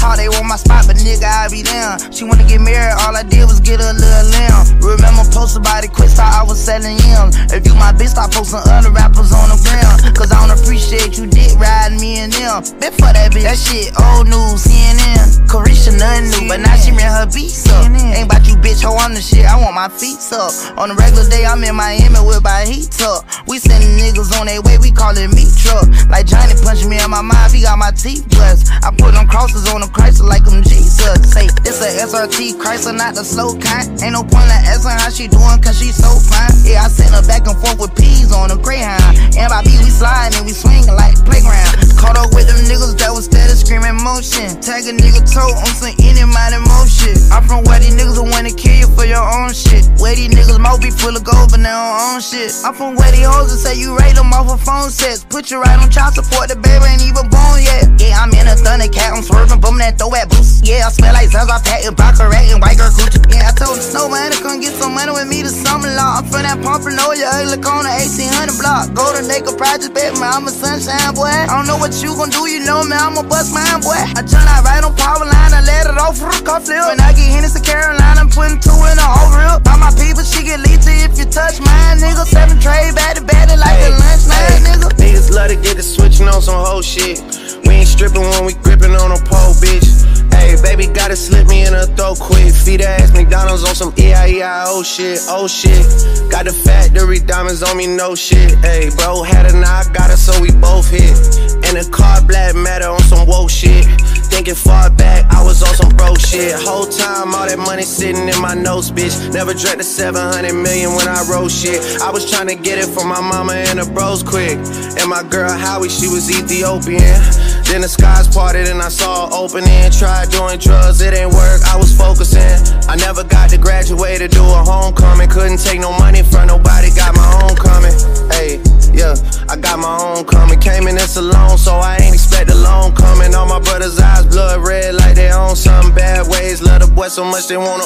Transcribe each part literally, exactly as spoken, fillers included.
talk, they want my spot, but nigga, I be down. She wanna get married, all I did was get her a little lamb. Remember posted by the quit, thought I was selling yams. If you my bitch, stop posting other rappers on the ground. Cause I don't appreciate you dick riding me and them. Been for that bitch, that shit old news, C N N. Carisha nothing new, but now she ran her beats up. Ain't about you bitch, ho, I'm the shit, I want my feet up. On a regular day, I'm in Miami with my heat up. We sending niggas on their way, we call it meat truck. Like Johnny punched me in my mind, he got my teeth blessed. I put them crosses on them Chrysler like them Jesus. Say, it's a S R T Chrysler, not the slow kind. Ain't no point in asking how she doing, cause she so fine. Yeah, I sent her back and forth with peas on a Greyhound. And by B, we sliding and we swinging like playground. Caught up with them niggas that was steady screaming motion. Tag a nigga toe on some any mind emotion. I'm from where these niggas will wanna kill you for your own shit. Where these niggas mouth be full of gold, but they don't own shit. I'm from where these hoes that say you rate them off of phone sets. Put you right on child support, the baby ain't even born yet. Yeah, I'm in a Thundercat, I'm swerving, boom, that throw at boost. Yeah, I smell like Zans, I pack and Baccarat and white girl Gucci. Yeah, I told the snowman to come get some money with me to summer law. I'm from that Pompano, your ugly corner, eighteen hundred block. Golden Acre Project, baby, man, I'm a sunshine boy. I don't know what you gon' do, you know me, I'ma bust mine, boy. I turn out right on power line, I let it off for a cuff flip. When I get Hennessy Carolina, I'm putting two in a whole reel. All my people, she get lethal if you touch mine, nigga. Seven trade, back to back, like hey, a lunch line, hey, nigga. Niggas love to get to switching on some whole shit. We ain't stripping when we gripping on a pole, bitch. Hey, baby, gotta slip me in her throat quick. Feed her ass McDonald's on some E I E I O shit, oh shit. Got the factory diamonds on me, no shit. Hey, bro, had her, now I got her, so we both hit. And the car black matter on some woke shit. Thinking far back, I was on some broke shit. Whole time, all that money sitting in my notes, bitch. Never drank the seven hundred million when I wrote shit. I was trying to get it from my mama and the bros quick. And my girl Howie, she was Ethiopian. Then the skies parted and I saw her opening. Tried doing drugs, it ain't work, I was focusing. I never got to graduate to do a homecoming. Couldn't take no money from nobody, got my own coming. Hey, yeah, I got my own coming. Came in this alone, so I ain't expect a loan coming. All my brothers' eyes blood red like they own something. Bad ways, love the boy so much they wanna,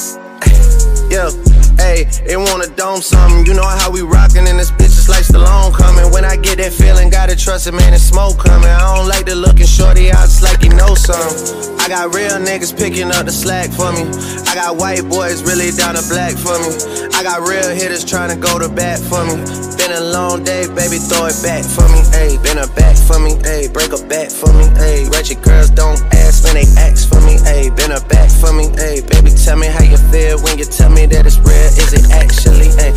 yeah. Hey, they wanna dome something. You know how we rockin' in this bitch, it's like Stallone coming. When I get that feeling, gotta trust it, man, it's smoke coming. I don't like the looking shorty out, it's like you know something. I got real niggas picking up the slack for me. I got white boys really down to black for me. I got real hitters trying to go to bat for me. Been a long day, baby, throw it back for me. Ayy, been a back for me, ayy, break a back for me, ayy. Ratchet girls don't ask when they ask for me, ayy. Been a back for me, ayy. Baby, tell me how you feel when you tell me that it's real. Is it actually, ayy?